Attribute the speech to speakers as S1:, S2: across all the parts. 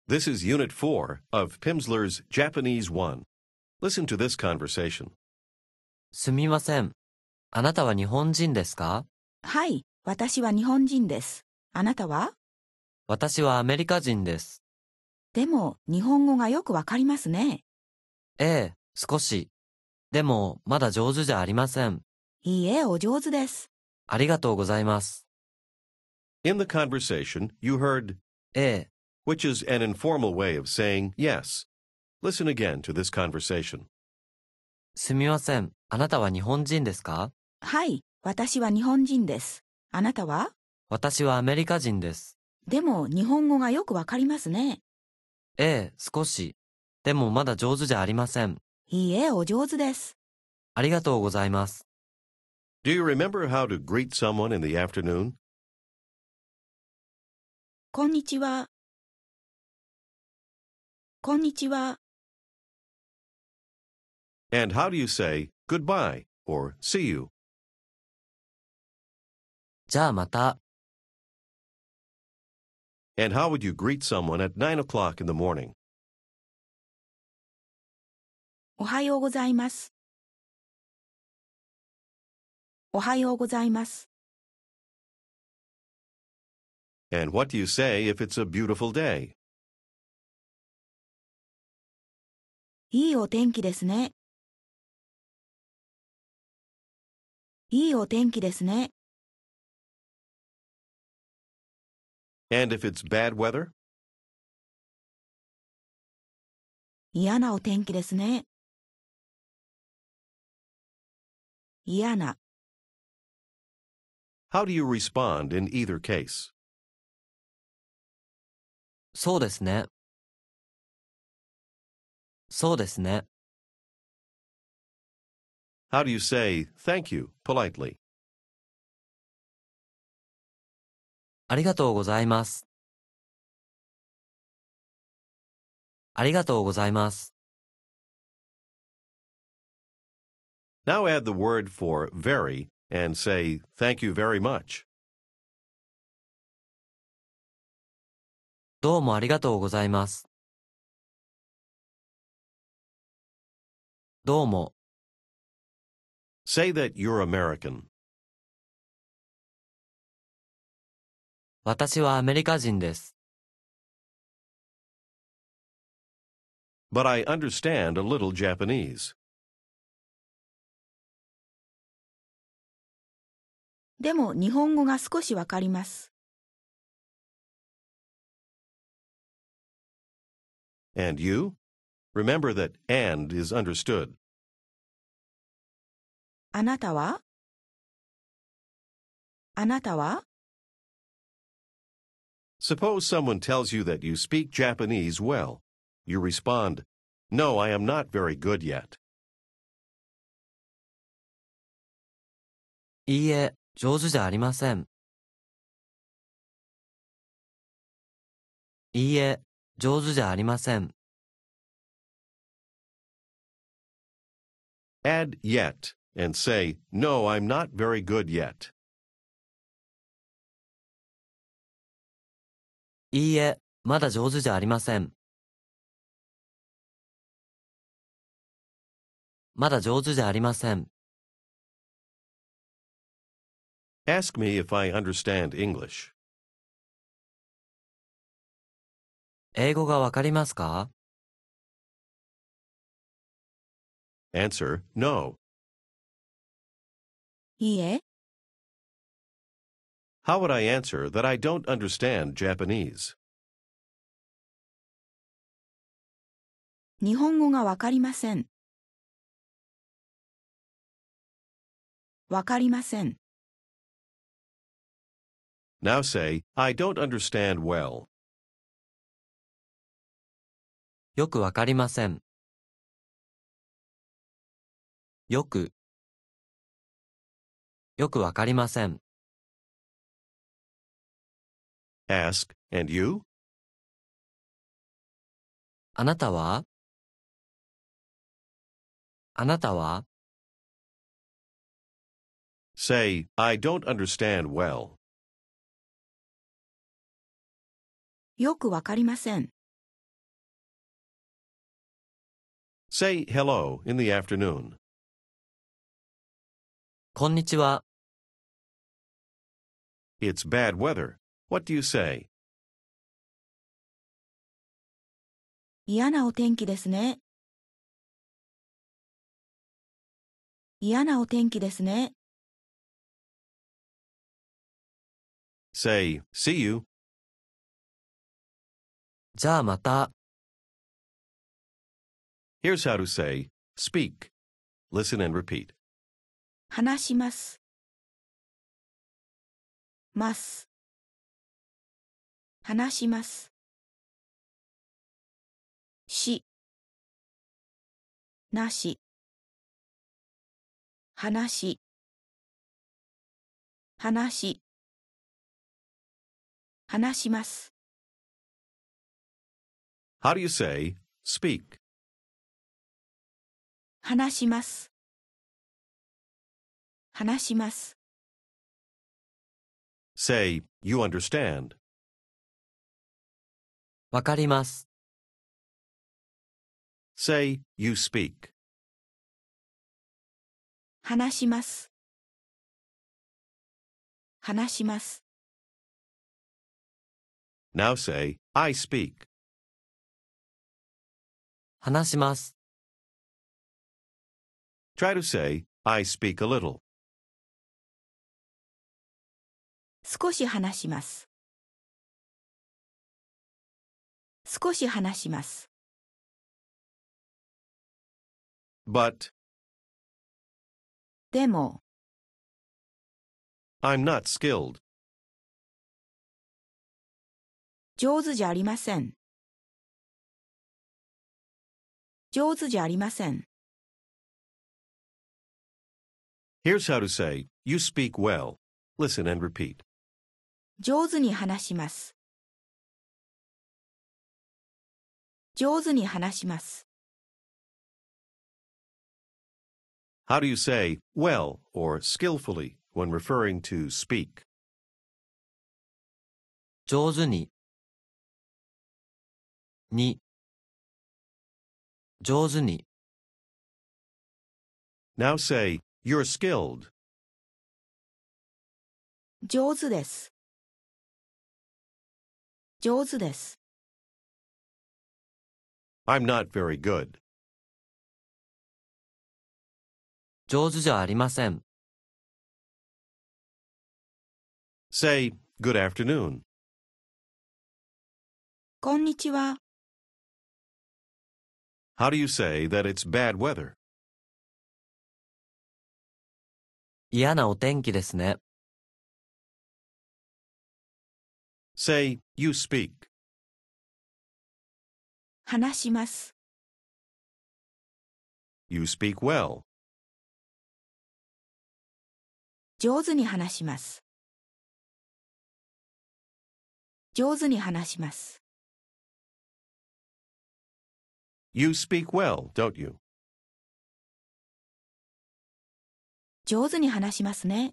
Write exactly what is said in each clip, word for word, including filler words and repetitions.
S1: This is Unit four of Pimsleur's Japanese one. Listen to this conversation.
S2: すみません。あなたは日本人ですか？
S3: はい、私は日本人です。あなたは？
S2: 私はアメリカ人です。
S3: でも、日本語がよくわかりますね。
S2: ええ、少し。でも、まだ上手じゃありません。
S3: いいえ、お上手です。
S2: ありがとうございます。
S1: In the conversation, you heard
S2: ええ、
S1: which is an informal way of saying yes. Listen again to this conversation.
S2: すみません。あなたは日本人ですか？
S3: はい、私は日本人です。あなたは？
S2: 私はアメリカ人です。
S3: でも、日本語がよくわかりますね。
S2: ええ、少し。でもまだ上手じゃありません。
S3: いいえ、お上手です。
S2: ありがとうございます。
S1: Do you remember how to greet someone in the afternoon?
S3: こんにちは。こんにちは。
S1: And how do you say goodbye or see you?
S2: じゃあまた。
S1: And how would you greet someone at nine o'clock in the morning?
S3: おはようございます。おはようございます。
S1: And what do you say if it's a beautiful day?
S3: いいお天気ですね。いいお天気ですね。
S1: And if it's bad weather?
S3: 嫌なお天気ですね。嫌な。
S1: How do you respond in either case?
S2: そうですね。そうですね。
S1: How do you say thank you politely?
S2: ありがとうございます。ありがとうございます。
S1: Now add the word for very and say thank you very much.
S2: どうもありがとうございます。どうも。
S1: Say that you're American.
S2: 私はアメリカ人です。
S1: But I understand a little Japanese.
S3: でも、日本語が少しわかります。
S1: And you? Remember that and is understood.
S3: あなたは？あなたは？
S1: Suppose someone tells you that you speak Japanese well. You respond, "No, I am not very good yet."
S2: いいえ、上手じゃありません。いいえ、上手じゃありません。
S1: Add yet and say, "No, I'm not very good yet."
S2: いいえ、まだ上手じゃありません。まだ上手じゃありません。
S1: Ask me if I understand English.
S2: 英語がわかりますか？
S1: Answer, no.
S3: いいえ、
S1: How would I answer that I don't understand Japanese?
S3: 日本語がわかりません。わかりません。
S1: Now say, I don't understand well.
S2: よくわかりません。よく。よくわかりません。
S1: Ask, and you?
S2: あなたは？あなたは？
S1: Say, I don't understand well.
S3: よくわかりません。
S1: Say hello in the afternoon.
S2: こんにちは。
S1: It's bad weather. What do you say?
S3: 嫌なお天気ですね。嫌なお天気ですね。
S1: Say, see you.
S2: じゃあまた。
S1: Here's how to say, speak. Listen and repeat.
S3: 話します。ます。話します。し。なし。話。話。話します。
S1: How do you say, speak?
S3: 話します。話します。
S1: Say, you understand.
S2: わかります。
S1: Say, you speak.
S3: 話します。話します。
S1: Now say, I speak.
S2: 話します。
S1: Try to say, I speak a little.
S3: 少し話します。少し話します。
S1: But,
S3: でも、
S1: I'm not skilled.
S3: 上手じゃありません。上手じゃありません。
S1: Here's how to say, you speak well. Listen and repeat.
S3: 上手に話します。上手に話します。
S1: How do you say, well or skillfully when referring to speak?
S2: 上手に。に。上手に。
S1: Now say, you're skilled.
S3: 上手です。上手です。
S1: I'm not very good.
S2: 上手じゃありません。
S1: Say, good afternoon.
S3: こんにちは。
S1: How do you say that it's bad weather?
S2: 嫌なお天気ですね。
S1: Say, you speak.
S3: 話します。
S1: You speak well.
S3: 上手に話します。上手に話します。
S1: You speak well, don't you?
S3: 上手に話しますね。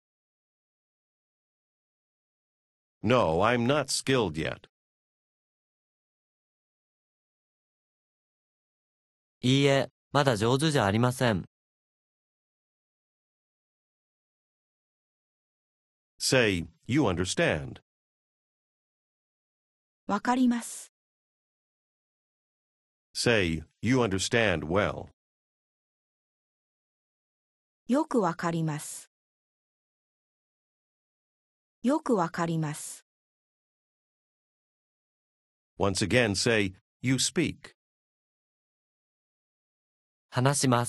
S1: No, I'm not skilled yet.
S2: いいえ、まだ上手じゃありません。
S1: Say, you understand.
S3: わかります。
S1: Say, you understand well.
S3: よくわかります。よくわかります。
S1: Once again, say, you speak.
S2: 話します。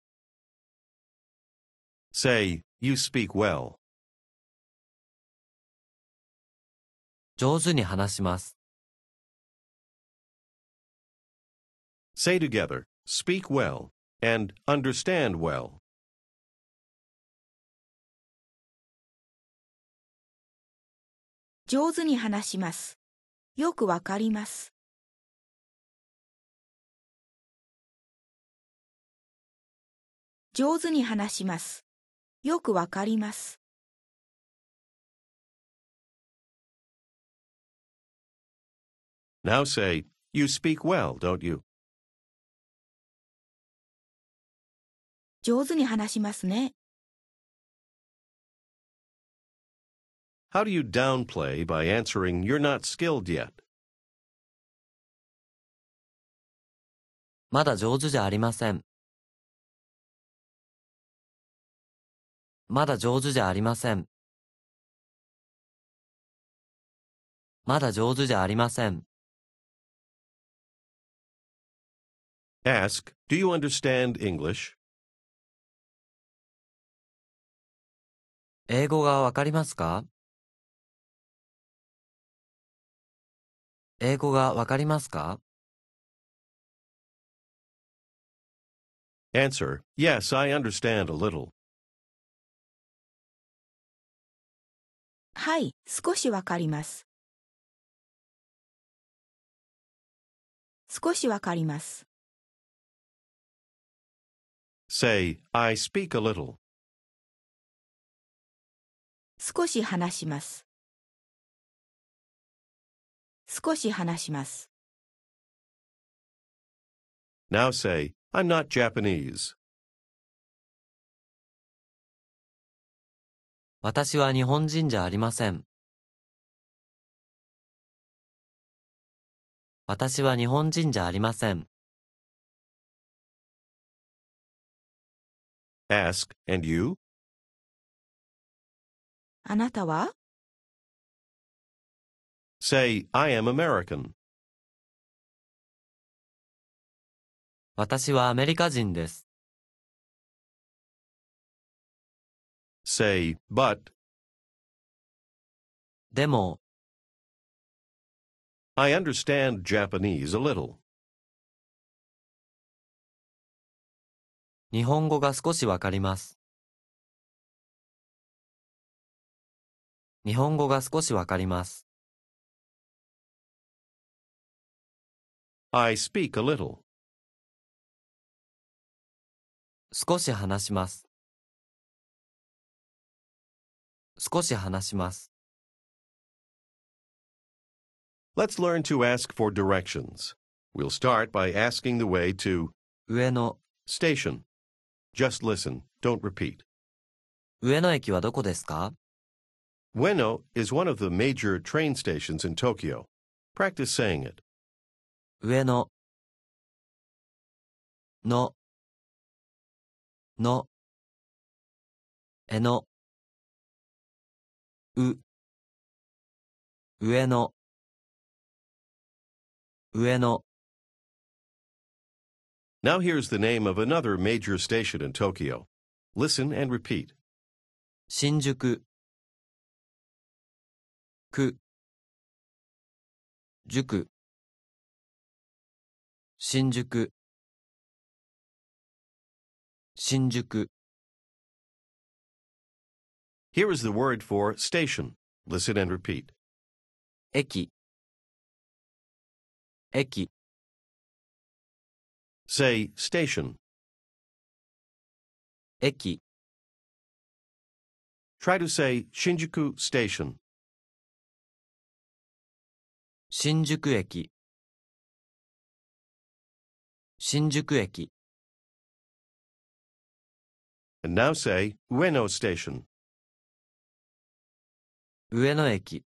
S1: Say, you speak well.
S2: 上手に話します。
S1: Say together, speak well and understand well.
S3: 上手に話します。よくわかります。上手に話します。よくわかります。
S1: Now say, you speak well, don't you?
S3: 上手に話しますね。
S1: How do you downplay by answering you're not skilled yet?
S2: まだ上手じゃありません。まだ上手じゃありません。まだ上手じゃありません。
S1: Ask, do you understand English?
S2: 英語がわかりますか？英語がわかりますか？
S1: Answer, yes, I understand a little.
S3: はい、少しわかります。少しわかります。
S1: Say, I speak a little.
S3: 少し話します。少し話します。
S1: Now say, I'm not Japanese.
S2: 私は日本人じゃありません。私は日本人じゃありません。
S1: Ask, and you?
S3: あなたは？
S1: Say, I am American.
S2: 私はアメリカ人です。
S1: Say, but,
S2: でも、
S1: I understand Japanese a little.
S2: 日本語が少しわかります。日本語が少しわかります。
S1: I speak a little.
S2: 少し話します。少し話します。
S1: Let's learn to ask for directions. We'll start by asking the way to
S2: 上野、
S1: station. Just listen, don't repeat.
S2: 上野駅はどこですか？
S1: Ueno is one of the major train stations in Tokyo. Practice saying it.
S2: 上野、の、の、えの、う、上野、上野。
S1: Now here's the name of another major station in Tokyo. Listen and repeat.
S2: 新宿、区、塾、新宿、新宿。
S1: Here is the word for station. Listen and repeat.
S2: 駅、駅。
S1: Say station.
S2: 駅、
S1: Try to say Shinjuku Station.
S2: 新宿駅、新宿駅。
S1: And now say Ueno Station.
S2: 上野駅、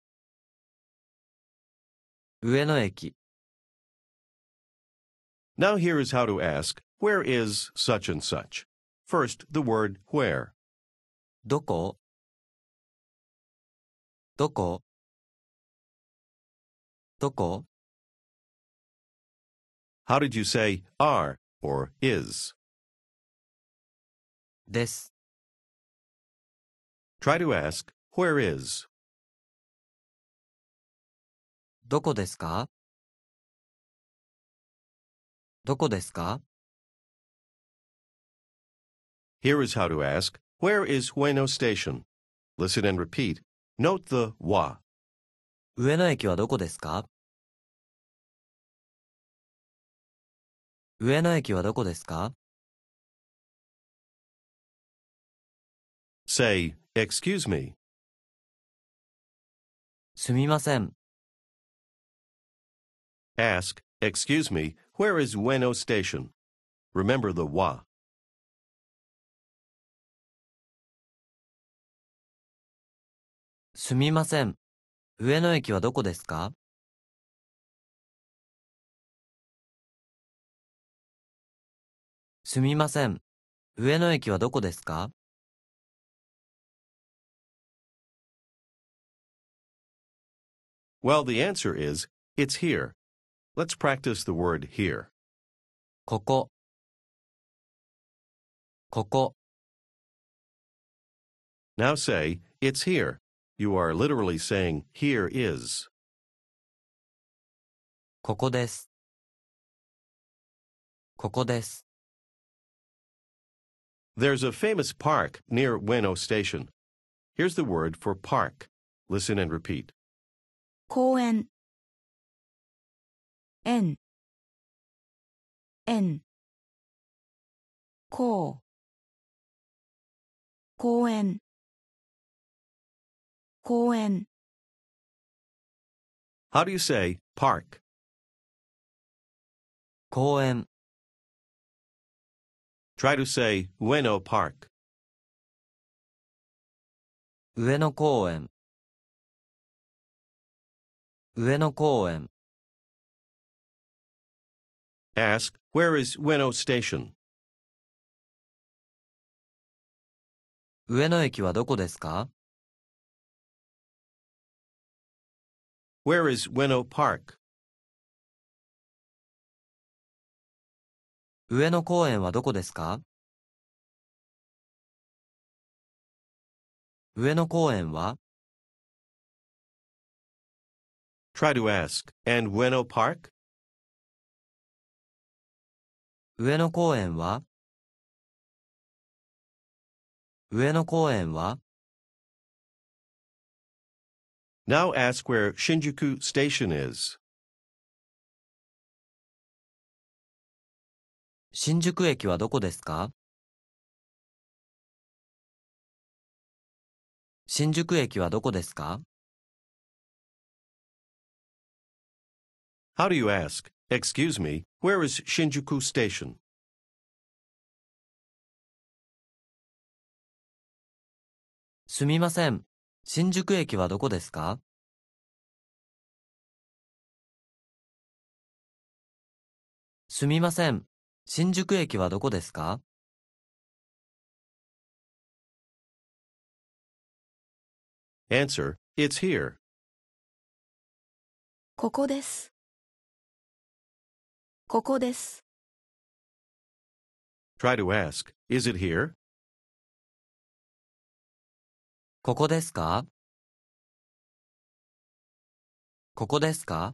S2: 上野駅。
S1: Now here is how to ask, where is such and such? First, the word where.
S2: どこ？どこ？どこ？
S1: How did you say are or is?
S2: です。
S1: Try to ask, where is?
S2: どこですか？どこですか？
S1: Here is how to ask, where is Ueno Station? Listen and repeat. Note the wa.
S2: 上野駅はどこですか？上野駅はどこですか？
S1: Say, excuse me.
S2: すみません。
S1: Ask, excuse me, where is Ueno Station? Remember the wa.
S2: すみません。上野駅はどこですか？すみません。上野駅はどこですか？
S1: Well, the answer is, it's here. Let's practice the word here.
S2: ここ。ここ。
S1: Now say, it's here. You are literally saying, here is.
S2: ここです。ここです。
S1: There's a famous park near Ueno Station. Here's the word for park. Listen and repeat.
S3: 公園、園、園、こう、公園、公園。
S1: How do you say park?
S2: 公園。
S1: Try to say Ueno Park.
S2: 上野公園。上野公園。
S1: Ask, where is Ueno Station?
S2: 上野駅はどこですか？
S1: Where is Ueno Park?
S2: 上野公園はどこですか？上野公園は？
S1: Try to ask, and Ueno Park?
S2: 上野公園は？上野公園は？
S1: Now ask where Shinjuku Station is.
S2: 新宿駅はどこですか？新宿駅はどこですか？
S1: How do you ask, excuse me, where is Shinjuku Station?
S2: すみません。新宿駅はどこですか？すみません。新宿駅はどこですか？
S1: Answer, it's here.
S3: ここです。ここです。
S1: Try to ask, is it here?
S2: ここですか？ここですか？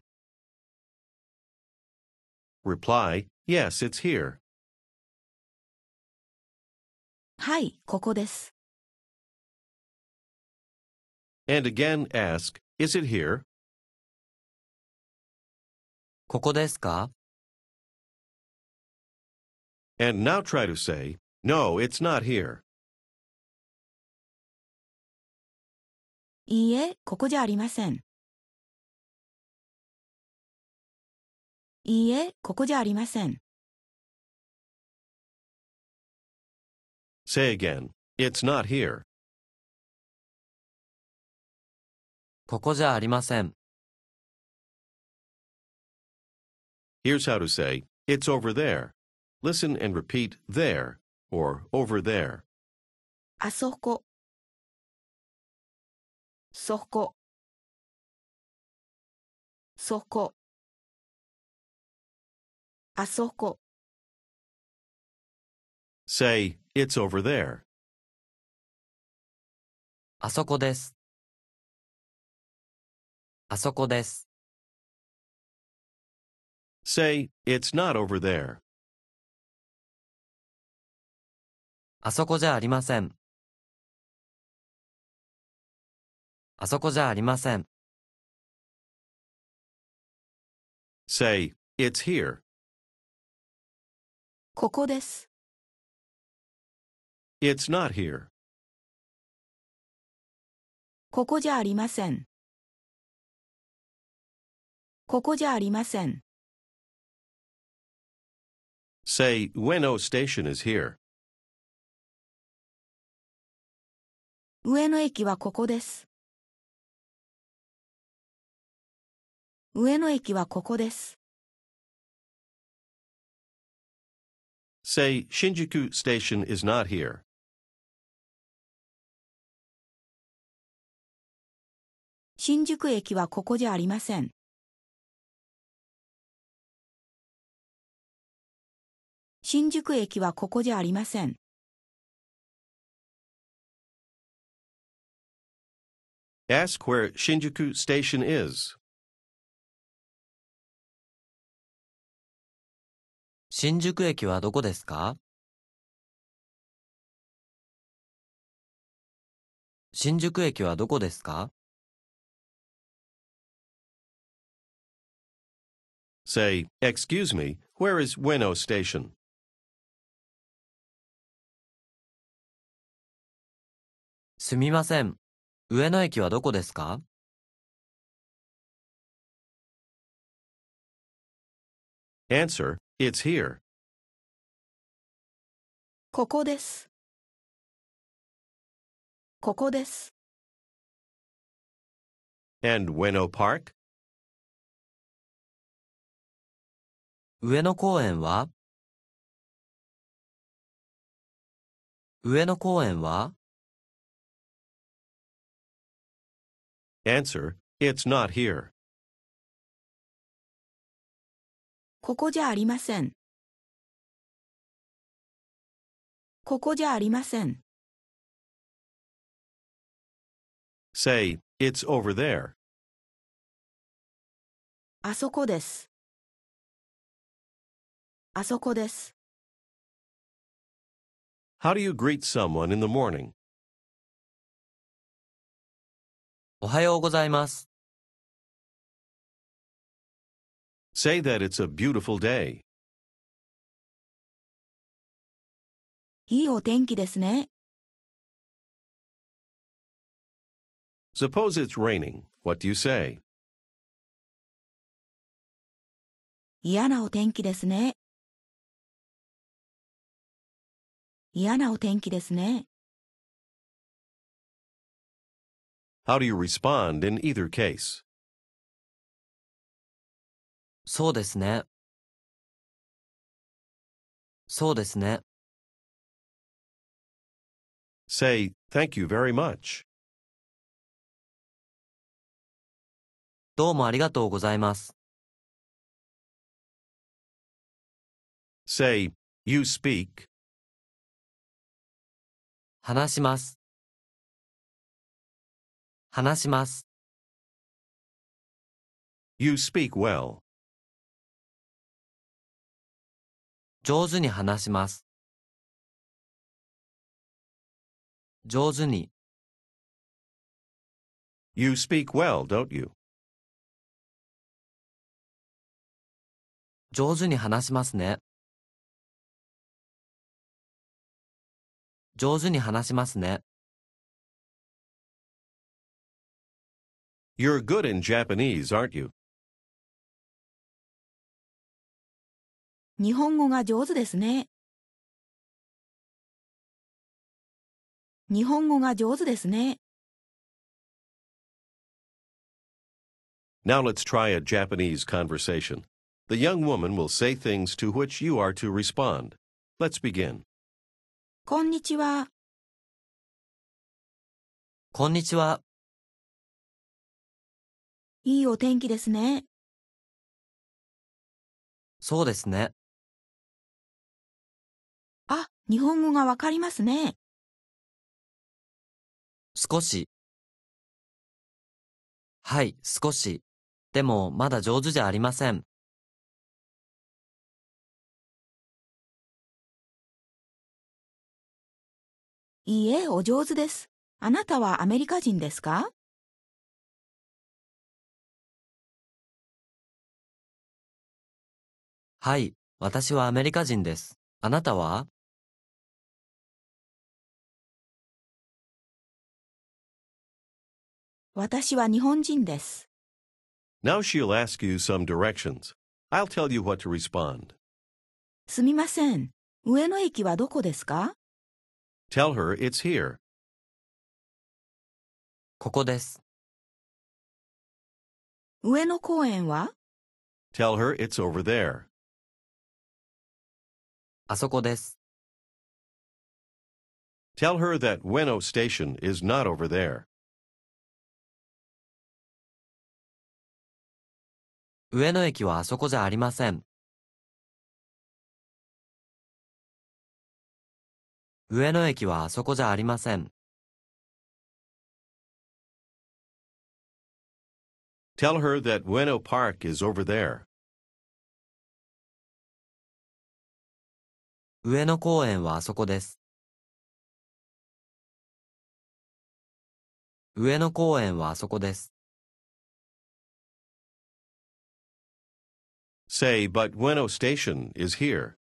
S1: Reply, yes, it's here.
S3: はい、ここです。
S1: And again ask, is it here?
S2: ここですか？
S1: And now try to say, no, it's not here.
S3: いいえ、ここじゃありません。いいえ、ここじゃありません。
S1: Say again, it's not here.
S2: ここじゃありません。
S1: Here's how to say, it's over there. Listen and repeat there or over there.
S3: あそこ。そこ。そこ。あそこ。
S1: Say, it's over there.
S2: あそこです。あそこです。
S1: Say, it's not over there.
S2: あそこじゃありません。あそこじゃありません。
S1: Say, it's here.
S3: ここです。
S1: It's not here.
S3: ここじゃありません。ここじゃありません。
S1: Say, Ueno Station is here.
S3: 上野駅はここです。 上野駅はここです。
S1: Say, Shinjuku Station is not here.
S3: 新宿駅はここじゃありません。新宿駅はここじゃありません。
S1: Ask where Shinjuku Station is.
S2: 新宿駅はどこですか？新宿駅はどこですか？
S1: Say, excuse me, where is Ueno Station?
S2: すみません。上野駅はどこですか？
S1: Answer, it's here.
S3: ここです。ここです。
S1: And Ueno Park?
S2: 上野公園は？上野公園は？
S1: Answer, it's not here.
S3: ここじゃありません。ここじゃありません。
S1: Say, it's over there.
S3: あそこです。あそこです。
S1: How do you greet someone in the morning?
S2: おはようございます。
S1: Say that it's a beautiful day.
S3: いいお天気ですね。
S1: Suppose it's raining. What do you say?
S3: 嫌なお天気ですね。嫌なお天気ですね。
S1: How do you respond in either case?
S2: そうですね。そうですね。
S1: Say, thank you very much.
S2: どうもありがとうございます。
S1: Say, you speak.
S2: 話します。話します。
S1: You speak well.
S2: 上手に話します。上手に。
S1: You speak well, don't you?
S2: 上手に話しますね。上手に話しますね。
S1: You're good in Japanese, aren't you?
S3: 日本語が上手ですね。日本語が上手ですね。
S1: Now let's try a Japanese conversation. The young woman will say things to which you are to respond. Let's begin.
S3: こんにちは。
S2: こんにちは。
S3: いいお天気ですね。
S2: そうですね。
S3: あ、日本語がわかりますね。
S2: 少し。はい、少し。でも、まだ上手じゃありません。
S3: いいえ、お上手です。あなたはアメリカ人ですか？
S2: はい、私はアメリカ人です。あなたは？
S3: 私は日本人です。
S1: Now she'll ask you some directions. I'll tell you what to respond.
S3: すみません。上野駅はどこですか？
S1: Tell her it's here.
S2: ここです。
S3: 上野公園は？
S1: Tell her it's over there.
S2: あそこです。
S1: Tell her that Ueno Station is not over there.
S2: 上野駅はあそこじゃありません。上野駅はあそこじゃありません。
S1: Tell her that Ueno Park is over there.
S2: 上野公園はあそこです。上野公園はあそこです。
S1: Say, but Ueno Station is here.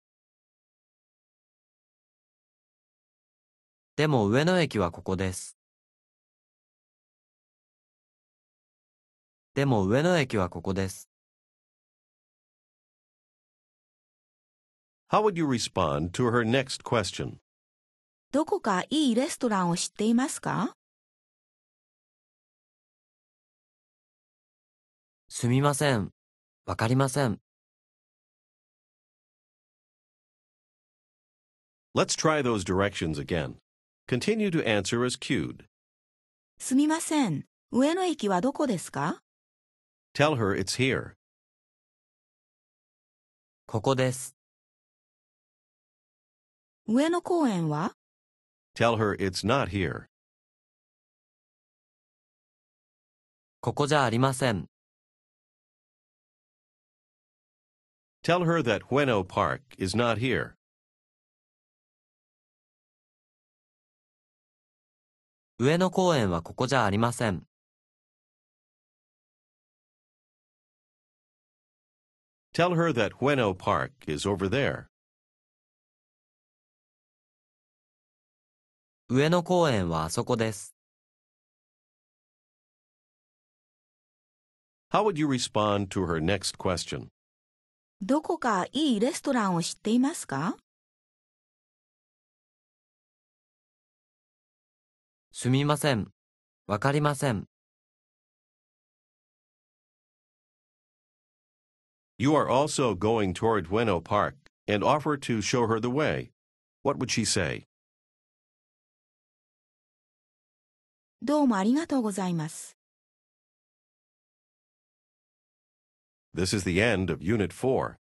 S2: でも上野駅はここです。でも上野駅はここです。
S1: How would you respond to her next question?
S3: どこかいいレストランを知っていますか？
S2: すみません。わかりません。
S1: Let's try those directions again. Continue to answer as cued.
S3: すみません。上野駅はどこですか？
S1: Tell her it's here.
S2: ここです。
S3: 上野公園は？
S1: Tell her it's not here.
S2: ここじゃありません。
S1: Tell her that Ueno Park is not here.
S2: 上野公園はここじゃありません。
S1: Tell her that Ueno Park is over there.
S2: 上野公園はあそこです。
S1: How would you respond to her next question?
S3: どこかいいレストランを知っていますか？
S2: すみません。わかりません。
S1: You are also going toward Ueno Park and offer to show her the way. What would she say?
S3: どうもありがとうございます。
S1: This is the end of Unit four.